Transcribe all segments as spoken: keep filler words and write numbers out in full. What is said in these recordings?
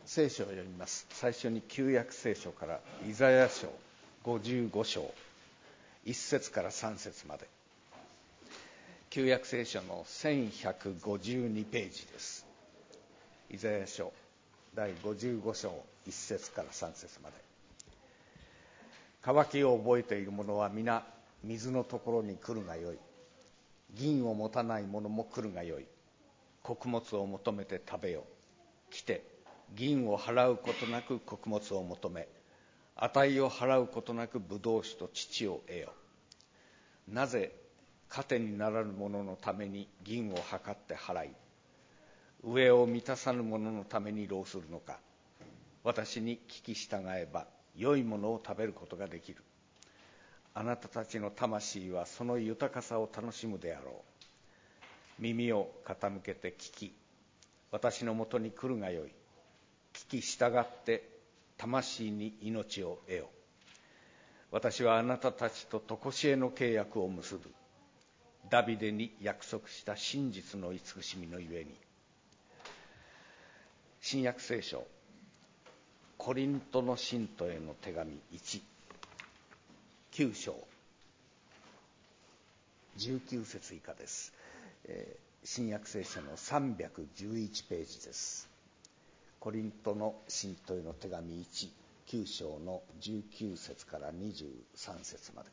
聖書を読みます。最初に旧約聖書からイザヤ書ごじゅうご章いっ節からさん節まで。旧約聖書のせんひゃくごじゅうにページです。イザヤ書第ごじゅうご章いっ節からさん節まで。渇きを覚えている者は皆水のところに来るがよい。銀を持たない者も来るがよい。穀物を求めて食べよ。来て銀を払うことなく穀物を求め、値を払うことなくブドウ酒と乳を得よ。なぜ糧にならぬ者のために銀を測って払い、飢えを満たさぬ者のために労するのか。私に聞き従えば良いものを食べることができる。あなたたちの魂はその豊かさを楽しむであろう。耳を傾けて聞き、私のもとに来るがよい。聞き従って魂に命を得よ。私はあなたたちと常しえの契約を結ぶ。ダビデに約束した真実の慈しみのゆえに。新約聖書コリントの信徒への手紙いち、きゅう章じゅうきゅう節以下です。えー、新約聖書のさんびゃくじゅういちページです。コリントの信徒への手紙いち、きゅう章のじゅうきゅう節からにじゅうさん節まで。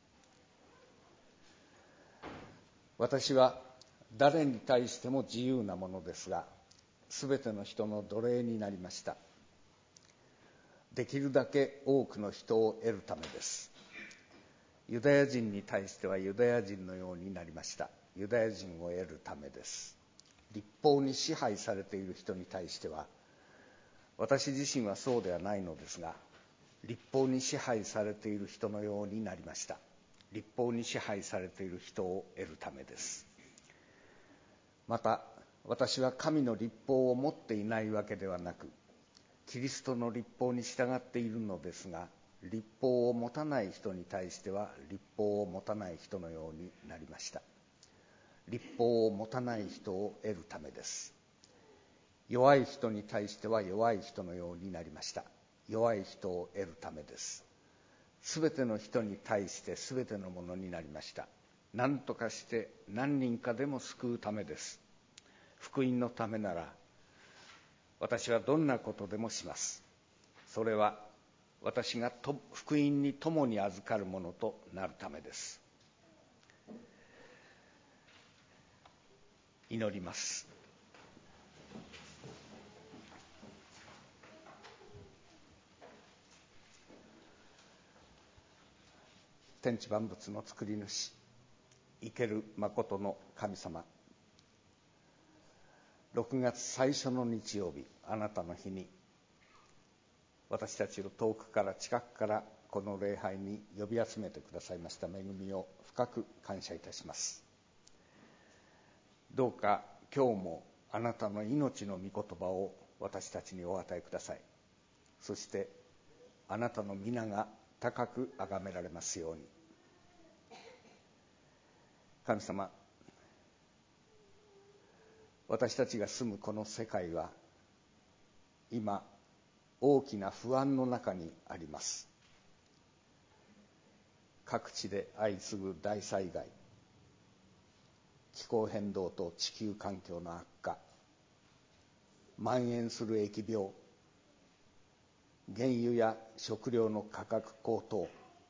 私は誰に対しても自由なものですが、すべての人の奴隷になりました。できるだけ多くの人を得るためです。ユダヤ人に対してはユダヤ人のようになりました。ユダヤ人を得るためです。律法に支配されている人に対しては、私自身はそうではないのですが、律法に支配されている人のようになりました。律法に支配されている人を得るためです。また、私は神の律法を持っていないわけではなく、キリストの律法に従っているのですが、律法を持たない人に対しては律法を持たない人のようになりました。律法を持たない人を得るためです。弱い人に対しては弱い人のようになりました。弱い人を得るためです。すべての人に対してすべてのものになりました。何とかして何人かでも救うためです。福音のためなら私はどんなことでもします。それは私がと福音に共に預かるものとなるためです。祈ります。天地万物の作り主、生ける誠の神様、ろくがつ最初の日曜日、あなたの日に私たちを遠くから近くからこの礼拝に呼び集めてくださいました恵みを深く感謝いたします。どうか今日もあなたの命の御言葉を私たちにお与えください。そしてあなたの皆が高く崇められますように。神様、私たちが住むこの世界は今大きな不安の中にあります。各地で相次ぐ大災害、気候変動と地球環境の悪化、蔓延する疫病、原油や食料の価格高騰、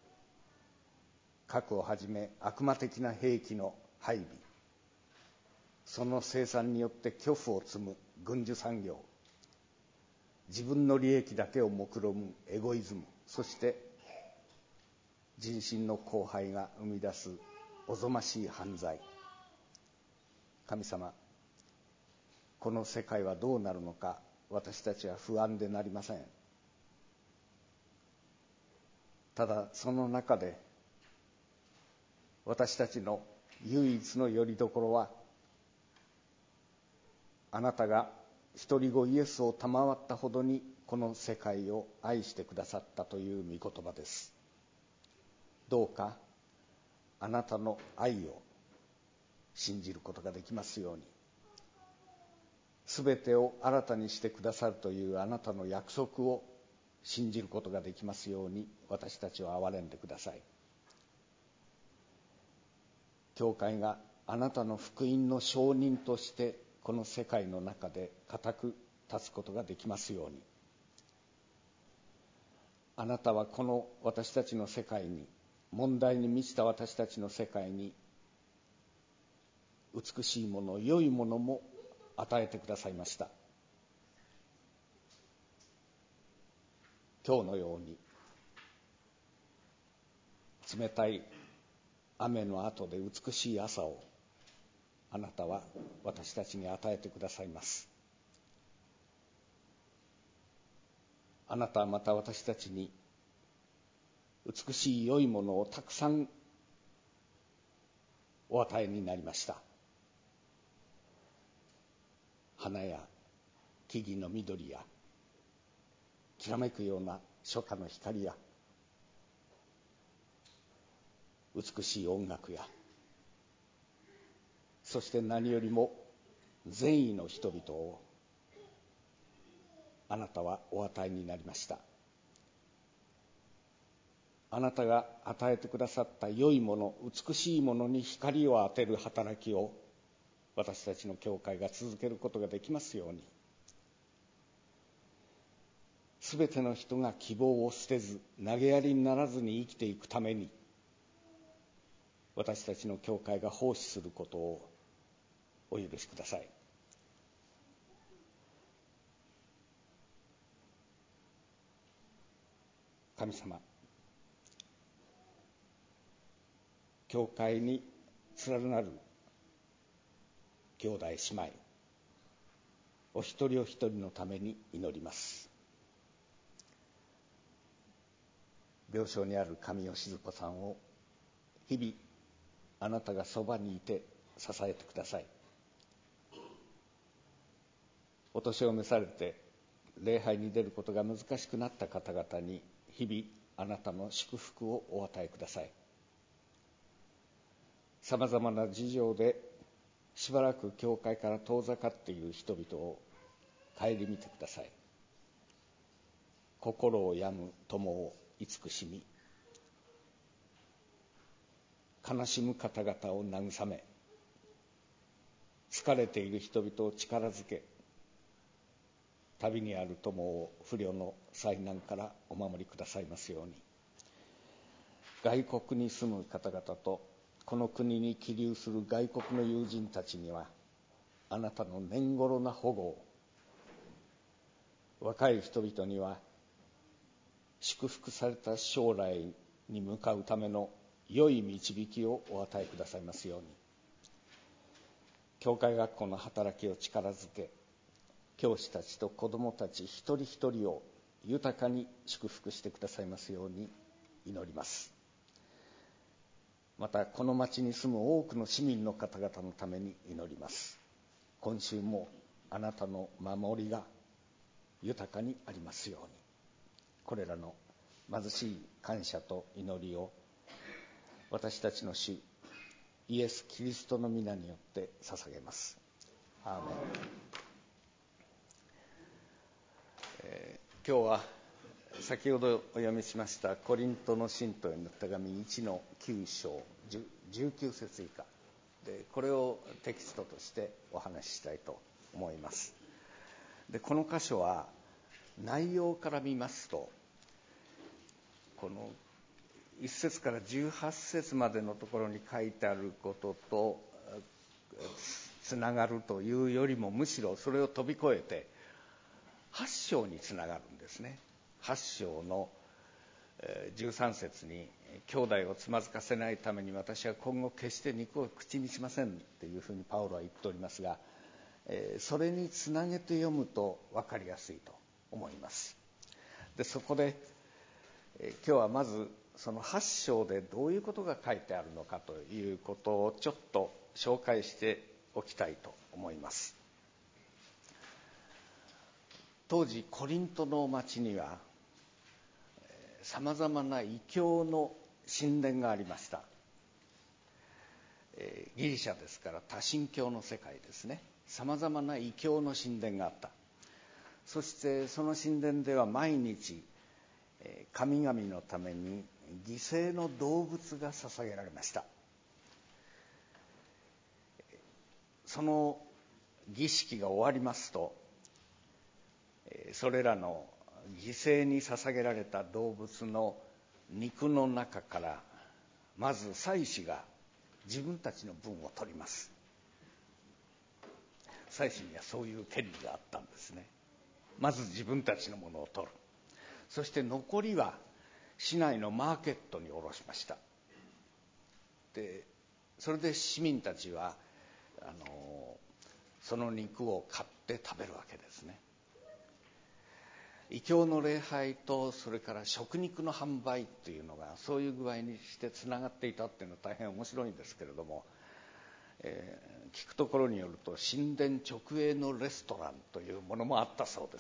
核をはじめ悪魔的な兵器の配備、その生産によって恐怖を積む軍需産業、自分の利益だけを目論むエゴイズム、そして人心の荒廃が生み出すおぞましい犯罪。神様、この世界はどうなるのか私たちは不安でなりません。ただその中で私たちの唯一の拠り所は、あなたが一人子イエスを賜ったほどにこの世界を愛してくださったという御言葉です。どうかあなたの愛を信じることができますように。 すべてを新たにしてくださるというあなたの約束を信じることができますように、私たちを憐れんでください。教会があなたの福音の証人としてこの世界の中で固く立つことができますように。あなたはこの私たちの世界に、問題に満ちた私たちの世界に、美しいもの、良いものも与えてくださいました。今日のように冷たい雨の後で美しい朝をあなたは私たちに与えてくださいます。あなたはまた私たちに美しい良いものをたくさんお与えになりました。花や木々の緑やきらめくような初夏の光や美しい音楽や、そして何よりも善意の人々をあなたはお与えになりました。あなたが与えてくださった良いもの、美しいものに光を当てる働きを私たちの教会が続けることができますように。すべての人が希望を捨てず、投げやりにならずに生きていくために、私たちの教会が奉仕することをお許しください。神様、教会に連なる兄弟姉妹、お一人お一人のために祈ります。病床にある神吉津子さんを日々あなたがそばにいて支えてください。お年を召されて礼拝に出ることが難しくなった方々に日々あなたの祝福をお与えください。さまざまな事情でしばらく教会から遠ざかっている人々を顧みてください。心を病む友を慈しみ、悲しむ方々を慰め、疲れている人々を力づけ、旅にある友を不慮の災難からお守りくださいますように。外国に住む方々とこの国に起立する外国の友人たちにはあなたの年頃な保護を、若い人々には祝福された将来に向かうための良い導きをお与えくださいますように。教会学校の働きを力づけ、教師たちと子どもたち一人一人を豊かに祝福してくださいますように祈ります。またこの町に住む多くの市民の方々のために祈ります。今週もあなたの守りが豊かにありますように。これらの貧しい感謝と祈りを私たちの主イエス・キリストの皆によって捧げます。アーメン。えー、今日は先ほどお読みしましたコリントの信徒への手紙いちのきゅう章じゅうきゅう節以下で、これをテキストとしてお話ししたいと思います。でこの箇所は内容から見ますと、このいち節からじゅうはち節までのところに書いてあることとつながるというよりも、むしろそれを飛び越えてはち章につながるんですね。はち章のじゅうさん節に、兄弟をつまずかせないために私は今後決して肉を口にしませんというふうにパウロは言っておりますが、それにつなげて読むと分かりやすいと思います。でそこで今日はまずそのはち章でどういうことが書いてあるのかということをちょっと紹介しておきたいと思います。当時コリントの町にはさまざまな異教の神殿がありました。 ギリシャですから多神教の世界ですね。さまざまな異教の神殿があった。そしてその神殿では毎日神々のために犠牲の動物が捧げられました。その儀式が終わりますと、それらの犠牲に捧げられた動物の肉の中からまず祭司が自分たちの分を取ります。祭司にはそういう権利があったんですね。まず自分たちのものを取る。そして残りは市内のマーケットに卸しました。でそれで市民たちはあのその肉を買って食べるわけですね。異教の礼拝とそれから食肉の販売っていうのがそういう具合にしてつながっていたっていうのは大変面白いんですけれども、えー、聞くところによると神殿直営のレストランというものもあったそうです。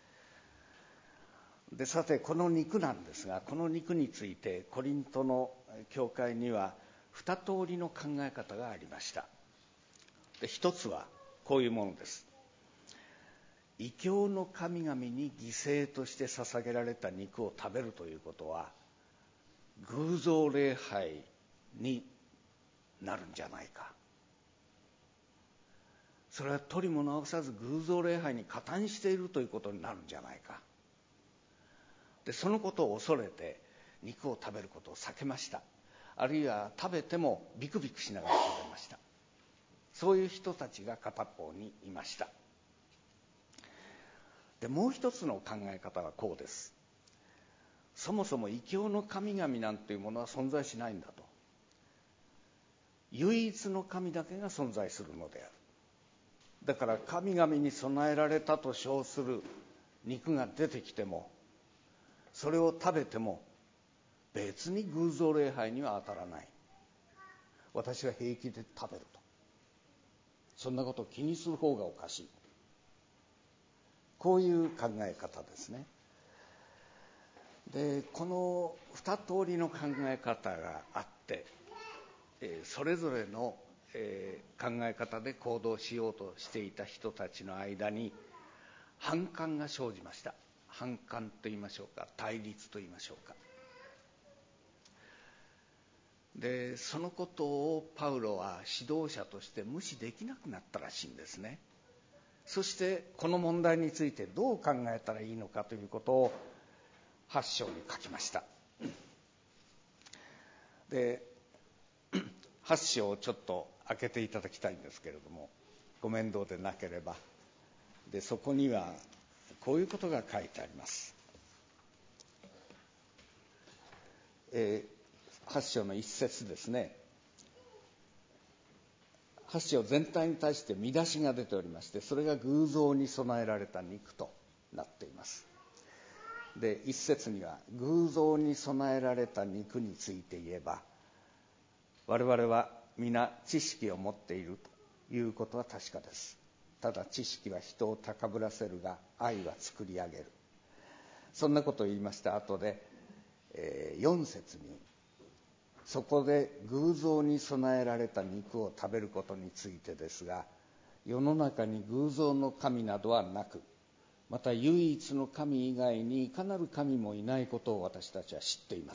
でさてこの肉なんですが、この肉についてコリントの教会には二通りの考え方がありました。で一つはこういうものです。異教の神々に犠牲として捧げられた肉を食べるということは偶像礼拝になるんじゃないか。それは取りも直さず偶像礼拝に加担しているということになるんじゃないか。でそのことを恐れて肉を食べることを避けました。あるいは食べてもビクビクしながら食べました。そういう人たちが片方にいました。でもう一つの考え方はこうです。そもそも異教の神々なんていうものは存在しないんだと。唯一の神だけが存在するのである。だから神々に備えられたと称する肉が出てきても、それを食べても別に偶像礼拝には当たらない。私は平気で食べると。そんなことを気にする方がおかしい。こういう考え方ですね。でこの二通りの考え方があって、えー、それぞれの、えー、考え方で行動しようとしていた人たちの間に反感が生じました。反感と言いましょうか、対立と言いましょうか。でそのことをパウロは指導者として無視できなくなったらしいんですね。そしてこの問題についてどう考えたらいいのかということをはち章に書きました。ではち章をちょっと開けていただきたいんですけれども、ご面倒でなければ。でそこにはこういうことが書いてあります。えー、はち章の一節ですね。はち章全体に対して見出しが出ておりまして、それが偶像に備えられた肉となっています。で一節には偶像に備えられた肉について言えば、我々は皆知識を持っているということは確かです。ただ知識は人を高ぶらせるが愛は作り上げる。そんなことを言いました後で、えー、よん節にそこで偶像に備えられた肉を食べることについてですが、世の中に偶像の神などはなく、また唯一の神以外にいかなる神もいないことを私たちは知っています。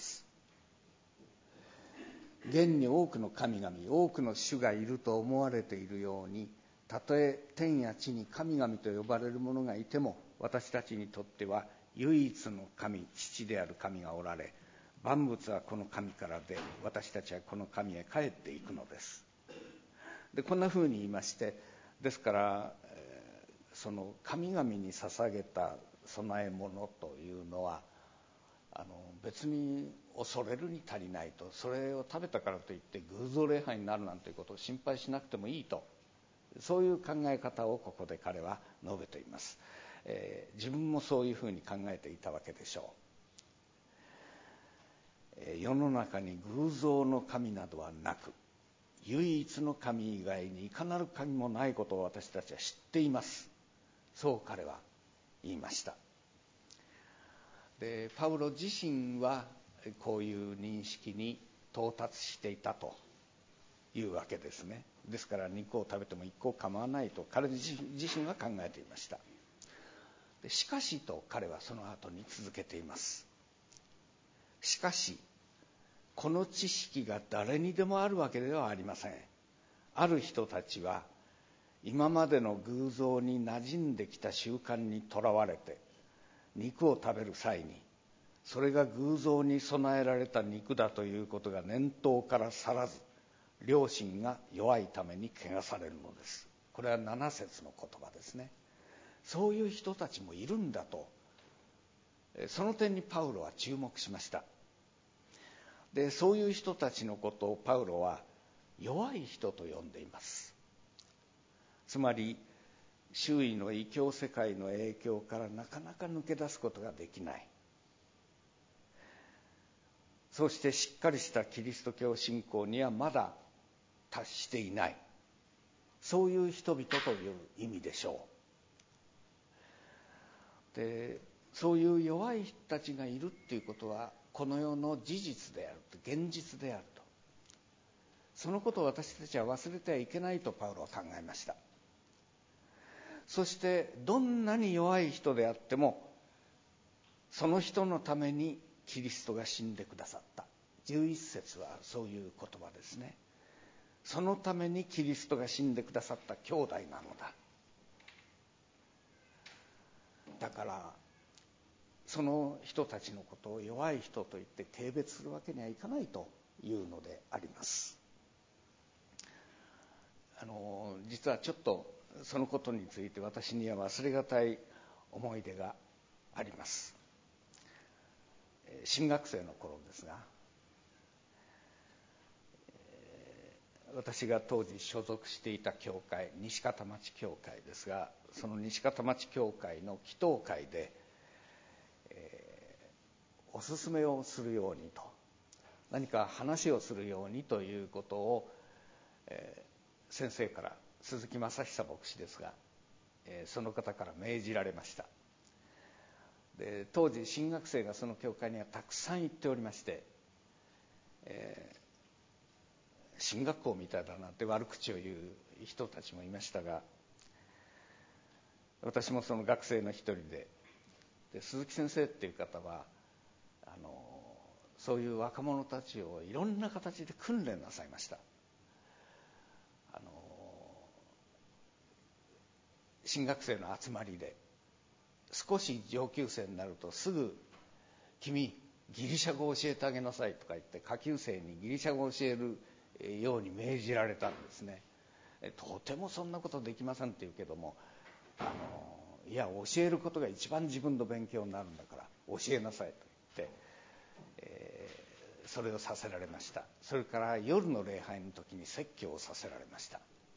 現に多くの神々、多くの主がいると思われているように、たとえ天や地に神々と呼ばれる者がいても、私たちにとっては唯一の神、父である神がおられ、万物はこの神からで、私たちはこの神へ帰っていくのです。でこんなふうに言いまして、ですから、えー、その神々に捧げた供え物というのはあの別に恐れるに足りないと、それを食べたからといって偶像礼拝になるなんていうことを心配しなくてもいいと、そういう考え方をここで彼は述べています。えー、自分もそういうふうに考えていたわけでしょう。世の中に偶像の神などはなく、唯一の神以外にいかなる神もないことを私たちは知っています。そう彼は言いました。でパウロ自身はこういう認識に到達していたというわけですね。ですから肉を食べても一向構わないと彼自身は考えていました。でしかしと彼はその後に続けています。しかしこの知識が誰にでもあるわけではありません。ある人たちは今までの偶像に馴染んできた習慣にとらわれて、肉を食べる際にそれが偶像に備えられた肉だということが念頭から去らず、良心が弱いために汚されるのです。これはなな節の言葉ですね。そういう人たちもいるんだと、その点にパウロは注目しました。でそういう人たちのことをパウロは弱い人と呼んでいます。つまり周囲の異教世界の影響からなかなか抜け出すことができない、そしてしっかりしたキリスト教信仰にはまだ達していない、そういう人々という意味でしょう。でそういう弱い人たちがいるっていうことはこの世の事実であると、現実であると、そのことを私たちは忘れてはいけないとパウロは考えました。そしてどんなに弱い人であってもその人のためにキリストが死んでくださった。じゅういち節はそういう言葉ですね。そのためにキリストが死んでくださった兄弟なのだ。だからその人たちのことを弱い人と言って軽蔑するわけにはいかないというのであります。あの実はちょっとそのことについて私には忘れがたい思い出があります。新学生の頃ですが、私が当時所属していた教会、西方町教会ですが、その西方町教会の祈祷会で、えー、おすすめをするようにと、何か話をするようにということを、えー、先生から、鈴木正久牧師ですが、えー、その方から命じられました。で当時新学生がその教会にはたくさん行っておりまして、えー進学校みたいだなって悪口を言う人たちもいましたが、私もその学生の一人 で, で鈴木先生っていう方はあのそういう若者たちをいろんな形で訓練なさいました。あの新学生の集まりで少し上級生になるとすぐ君ギリシャ語を教えてあげなさいとか言って下級生にギリシャ語を教えるように命じられたんですね。とてもそんなことできませんって言うけども、あのいや教えることが一番自分の勉強になるんだから教えなさいと言って、えー、それをさせられました。それから夜の礼拝の時に説教をさせられました。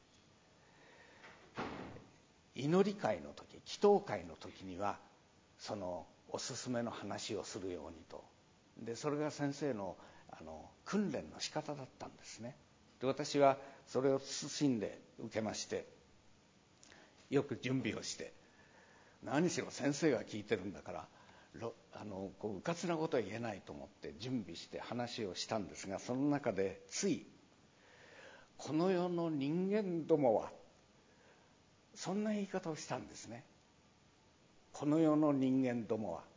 祈り会の時、祈祷会の時にはそのおすすめの話をするようにと、でそれが先生のあの訓練の仕方だったんですね。で私はそれを謹んで受けまして、よく準備をして、何しろ先生が聞いてるんだからあのこううかつなことは言えないと思って準備して話をしたんですが、その中でついこの世の人間どもは、そんな言い方をしたんですね。この世の人間どもは。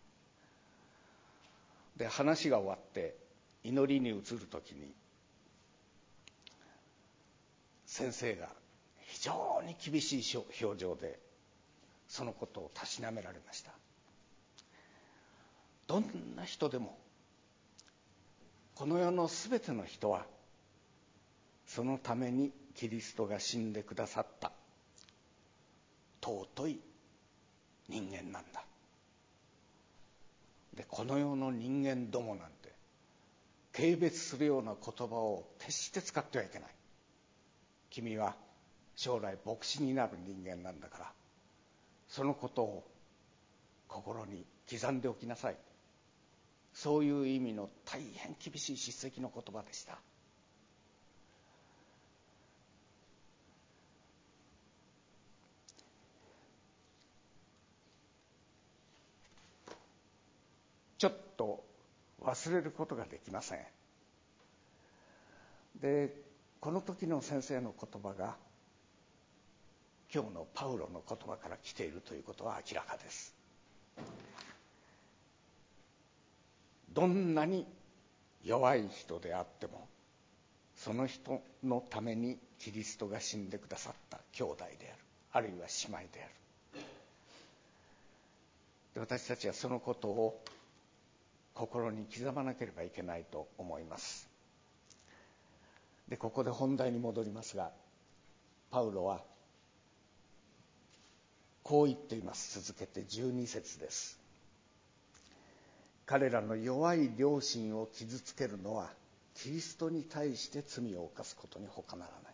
で話が終わって祈りに移るときに先生が非常に厳しい表情でそのことをたしなめられました。どんな人でも、この世のすべての人はそのためにキリストが死んでくださった尊い人間なんだ。でこの世の人間どもなんて軽蔑するような言葉を決して使ってはいけない。君は将来牧師になる人間なんだから、そのことを心に刻んでおきなさい。そういう意味の大変厳しい叱責の言葉でした。ちょっと忘れることができません。でこの時の先生の言葉が今日のパウロの言葉から来ているということは明らかです。どんなに弱い人であっても、その人のためにキリストが死んでくださった兄弟である、あるいは姉妹である。で、私たちはそのことを心に刻まなければいけないと思います。で、ここで本題に戻りますが、パウロはこう言っています。続けてじゅうに節です。彼らの弱い良心を傷つけるのはキリストに対して罪を犯すことに他ならない。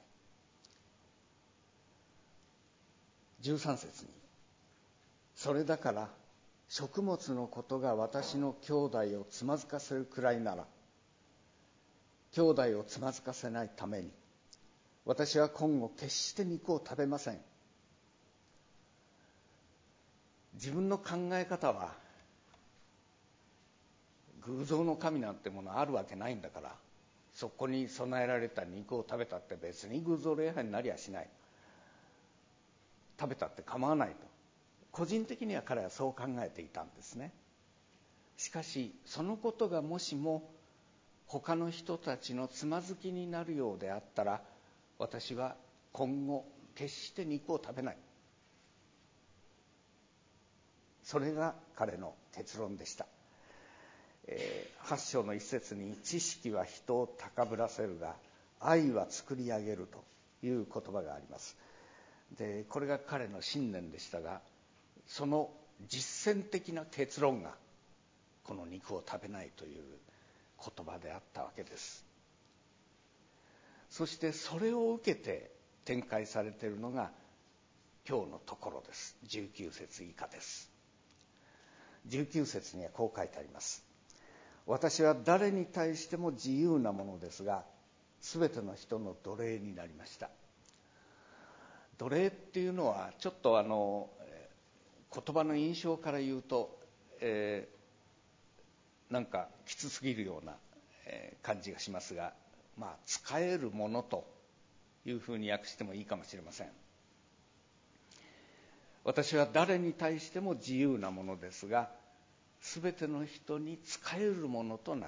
じゅうさん節に、それだから食物のことが私の兄弟をつまずかせるくらいなら、兄弟をつまずかせないために私は今後決して肉を食べません。自分の考え方は、偶像の神なんてものあるわけないんだから、そこに備えられた肉を食べたって別に偶像礼拝になりゃしない、食べたって構わないと、個人的には彼はそう考えていたんですね。しかしそのことがもしも他の人たちのつまずきになるようであったら、私は今後決して肉を食べない。それが彼の結論でした。えー、はち章の一節に、知識は人を高ぶらせるが愛は作り上げるという言葉があります。で、これが彼の信念でしたが、その実践的な結論がこの肉を食べないという言葉であったわけです。そしてそれを受けて展開されているのが今日のところです。じゅうきゅう節以下です。じゅうきゅう節にはこう書いてあります。私は誰に対しても自由なものですが、すべての人の奴隷になりました。奴隷っていうのはちょっとあの言葉の印象から言うと、えー、なんかきつすぎるような感じがしますが、まあ使えるものというふうに訳してもいいかもしれません。私は誰に対しても自由なものですが、すべての人に仕えるものとなった。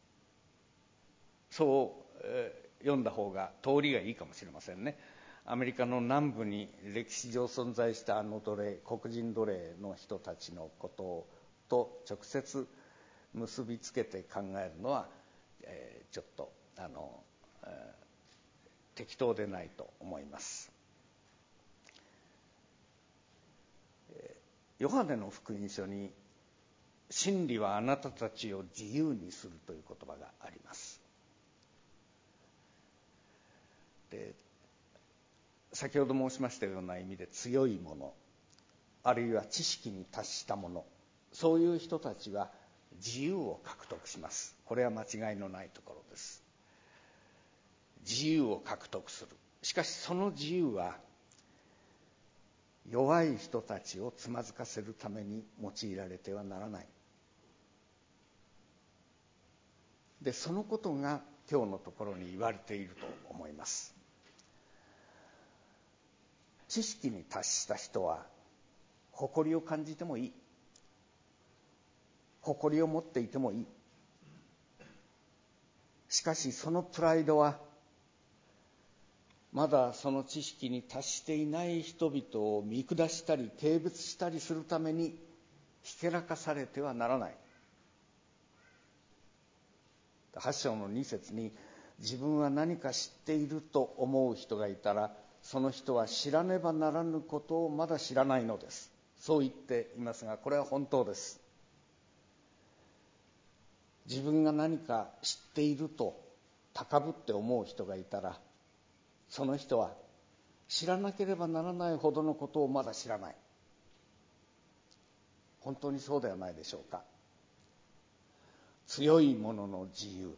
そう、えー、読んだ方が通りがいいかもしれませんね。アメリカの南部に歴史上存在したあの奴隷、黒人奴隷の人たちのことと直接結びつけて考えるのは、えー、ちょっとあの、えー、適当でないと思います。ヨハネの福音書に、真理はあなたたちを自由にするという言葉があります。で、先ほど申しましたような意味で強いもの、あるいは知識に達したもの、そういう人たちは自由を獲得します。これは間違いのないところです。自由を獲得する。しかしその自由は弱い人たちをつまずかせるために用いられてはならない。で、そのことが今日のところに言われていると思います。知識に達した人は誇りを感じてもいい。誇りを持っていてもいい。しかしそのプライドはまだその知識に達していない人々を見下したり軽蔑したりするためにひけらかされてはならない。はち章のに節に、自分は何か知っていると思う人がいたら、その人は知らねばならぬことをまだ知らないのです。そう言っていますが、これは本当です。自分が何か知っていると高ぶって思う人がいたら、その人は知らなければならないほどのことをまだ知らない。本当にそうではないでしょうか。強い者の自由、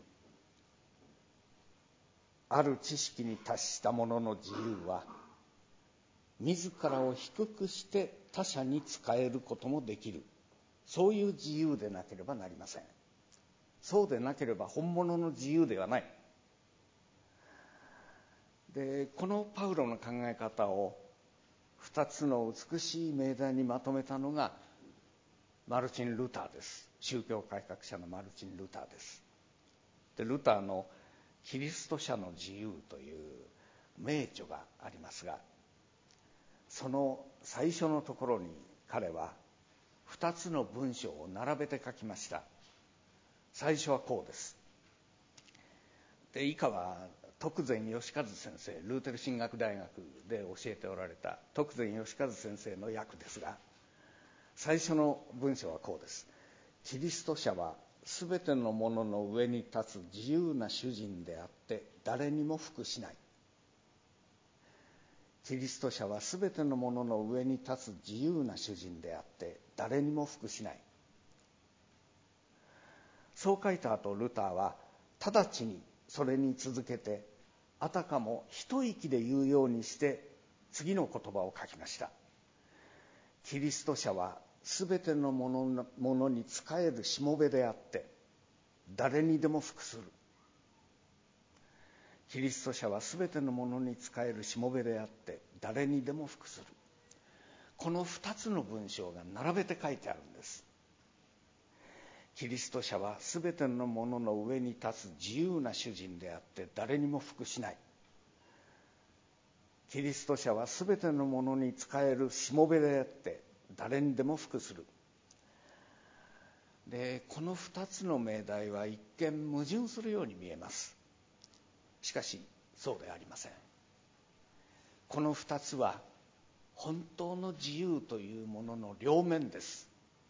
ある知識に達した者の自由は、自らを低くして他者に仕えることもできる。そういう自由でなければなりません。そうでなければ本物の自由ではない。 でこのパウロの考え方を二つの美しい命題にまとめたのがマルチン・ルターです。宗教改革者のマルチン・ルターです。でルターのキリスト者の自由という名著がありますが、その最初のところに彼は二つの文章を並べて書きました。最初はこうです。で以下は徳善義和先生、ルーテル神学大学で教えておられた徳善義和先生の訳ですが、最初の文章はこうです。キリスト者はすべてのものの上に立つ自由な主人であって誰にも服しない。キリスト者はすべてのものの上に立つ自由な主人であって誰にも服しない。そう書いた後、ルターは直ちにそれに続けてあたかも一息で言うようにして次の言葉を書きました。キリスト者はすべてのもののものに仕えるしもべであって誰にでも服する。キリスト者はすべてのものに仕えるしもべであって誰にでも服する。この二つの文章が並べて書いてあるんです。キリスト者はすべてのものの上に立つ自由な主人であって誰にも服しない。キリスト者はすべてのものに仕えるしもべであって誰にでも服する。でこの二つの命題は一見矛盾するように見えます。しかしそうではありません。この二つは本当の自由というものの両面です。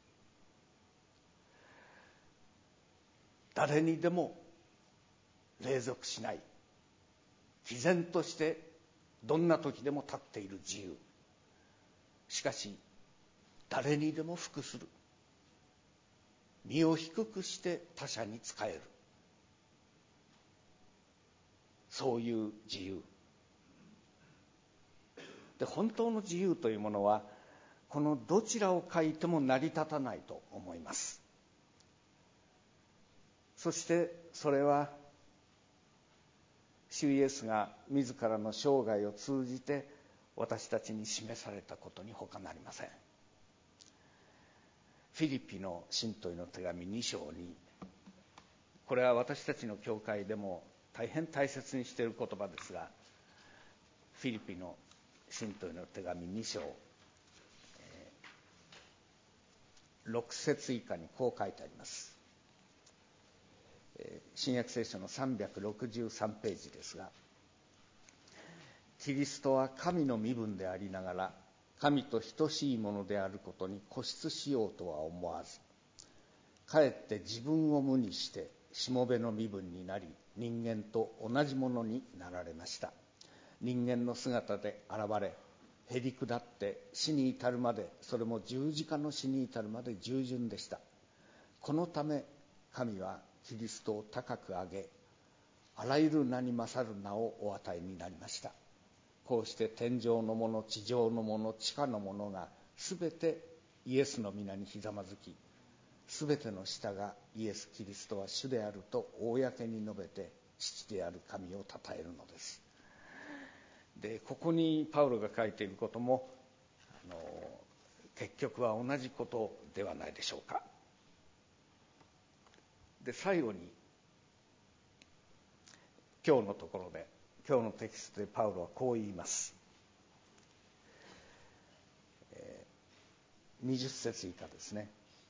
誰にでも隷属しない、毅然としてどんな時でも立っている自由。しかし誰にでも服する、身を低くして他者に仕える、そういう自由で、本当の自由というものはこのどちらを書いても成り立たないと思います。そしてそれは主イエスが自らの生涯を通じて私たちに示されたことに他なりません。フィリピの信徒への手紙に章に、これは私たちの教会でも大変大切にしている言葉ですが、フィリピの信徒への手紙に章ろく節以下にこう書いてあります。新約聖書のさんびゃくろくじゅうさんページですが、キリストは神の身分でありながら神と等しいものであることに固執しようとは思わず、かえって自分を無にしてしもべの身分になり、人間と同じものになられました。人間の姿で現れ、へり下って死に至るまで、それも十字架の死に至るまで従順でした。このため神はキリストを高く上げ、あらゆる名に勝る名をお与えになりました。こうして天上のもの、地上のもの、地下のものがすべてイエスの皆にひざまずき、すべての舌がイエス・キリストは主であると公に述べて、父である神を称えるのです。でここにパウロが書いていることもあの結局は同じことではないでしょうか。で最後に今日のところで、今日のテキストでパウロはこう言います。えー、にじゅっ節以下ですね。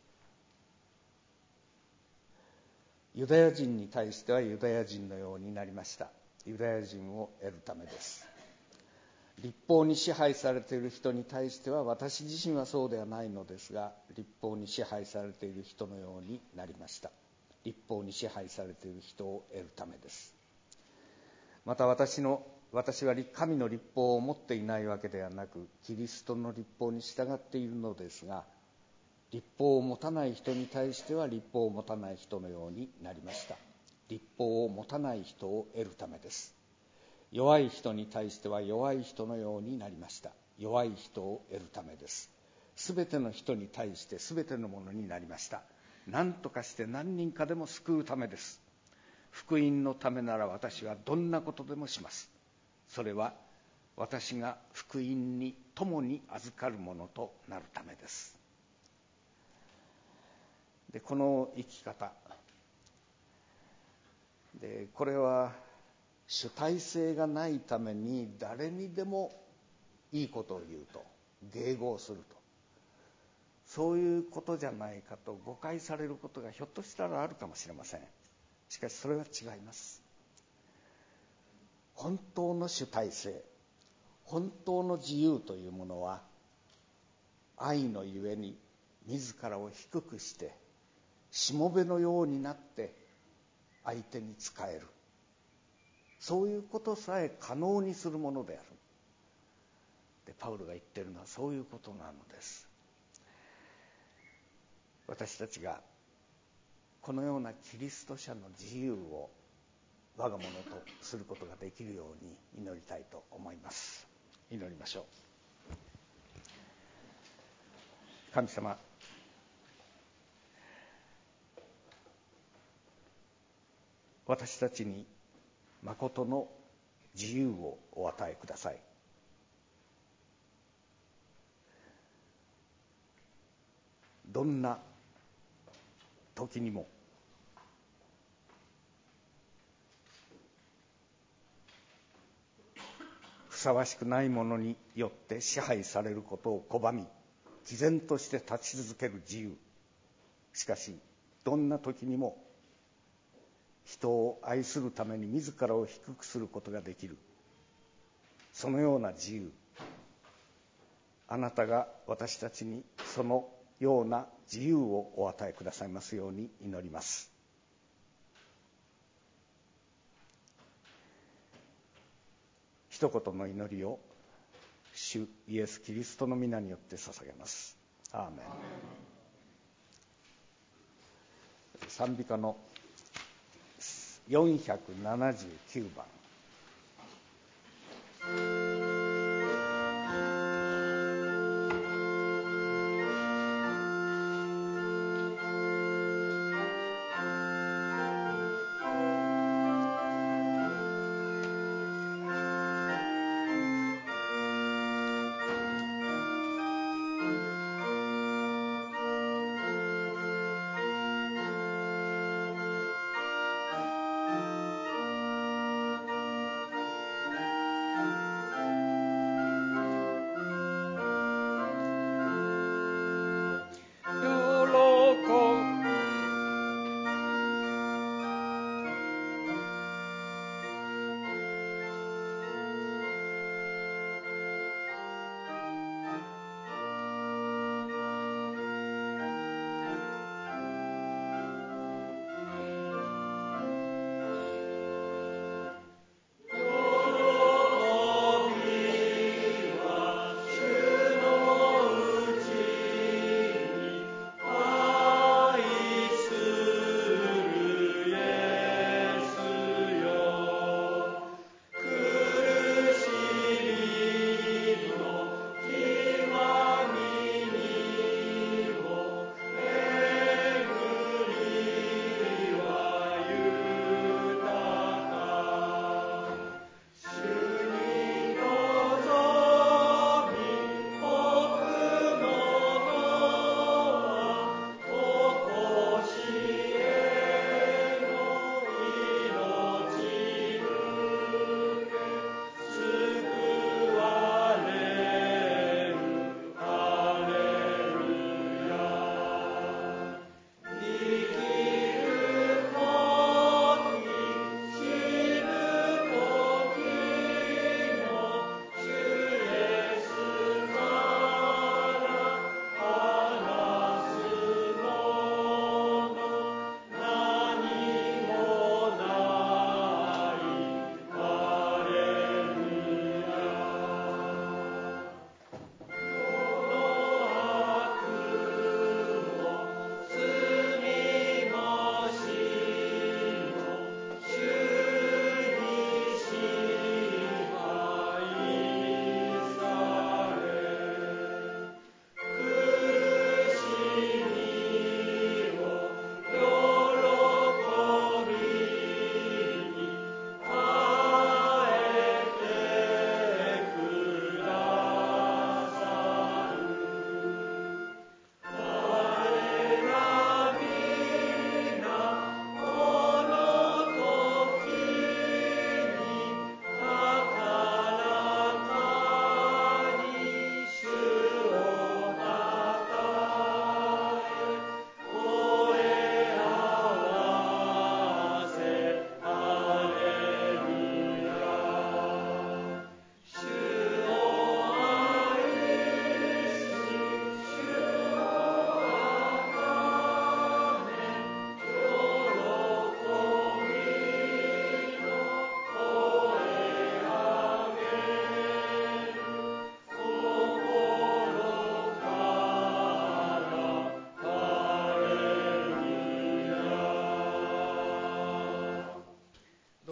ユダヤ人に対してはユダヤ人のようになりました。ユダヤ人を得るためです。律法に支配されている人に対しては私自身はそうではないのですが、律法に支配されている人のようになりました。律法に支配されている人を得るためです。また私の私は神の律法を持っていないわけではなく、キリストの律法に従っているのですが、律法を持たない人に対しては律法を持たない人のようになりました。律法を持たない人を得るためです。弱い人に対しては弱い人のようになりました。弱い人を得るためです。すべての人に対してすべてのものになりました。何とかして何人かでも救うためです。福音のためなら私はどんなことでもします。 それは私が福音に共に預かるものとなるためです。でこの生き方で、これは主体性がないために誰にでもいいことを言うと、迎合すると、そういうことじゃないかと誤解されることがひょっとしたらあるかもしれません。しかしそれは違います。本当の主体性、本当の自由というものは、愛のゆえに自らを低くしてしもべのようになって相手に仕える、そういうことさえ可能にするものである。でパウロが言っているのはそういうことなのです。私たちがこのようなキリスト者の自由を我が物とすることができるように祈りたいと思います。祈りましょう。神様、私たちに誠の自由をお与えください。どんな時にもふさわしくないものによって支配されることを拒み、毅然として立ち続ける自由。しかしどんな時にも人を愛するために自らを低くすることができる、そのような自由、あなたが私たちにそのような自由をお与えくださいますように祈ります。一言の祈りを主イエス・キリストの皆によって捧げます。アーメン。賛美歌のよんひゃくななじゅうきゅうばん。